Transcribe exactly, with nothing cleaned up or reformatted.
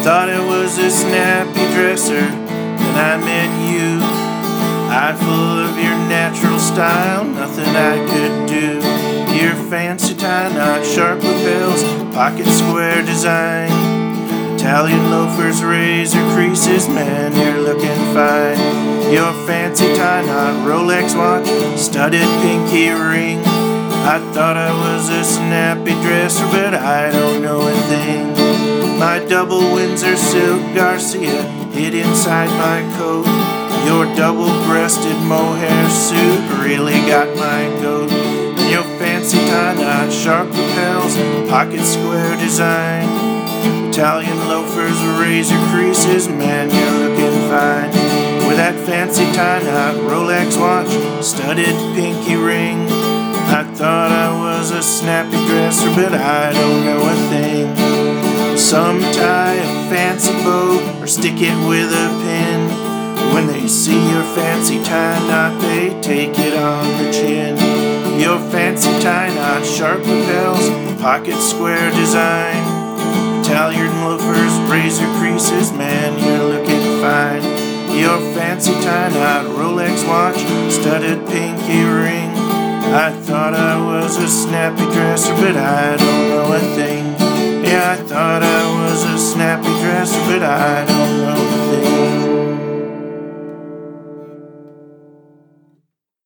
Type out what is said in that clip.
Thought it was a snappy dresser, then I met you. Eye full of your natural style, nothing I could do. Your fancy tie knot, sharp lapels, pocket square design, Italian loafers, razor creases, man, you're looking fine. Your fancy tie knot, Rolex watch, studded pinky ring. I thought I was a snappy dresser, but I don't know a thing. My double Windsor silk Garcia hid inside my coat. Your double-breasted mohair suit really got my goat. And your fancy tie-knot, sharp lapels, pocket square design, Italian loafers, razor creases, man, you're looking fine. With that fancy tie-knot, Rolex watch, studded pinky ring, I thought I was a snappy dresser, but I don't know a thing. Some tie a fancy bow or stick it with a pin. When they see your fancy tie knot, they take it on the chin. Your fancy tie knot, sharp lapels, pocket square design, Italian loafers, razor creases, man, you're looking fine. Your fancy tie knot, Rolex watch, studded pinky ring, I thought I was a snappy dresser, but I don't know a thing. Yeah, I thought I was a snappy dresser, but I don't know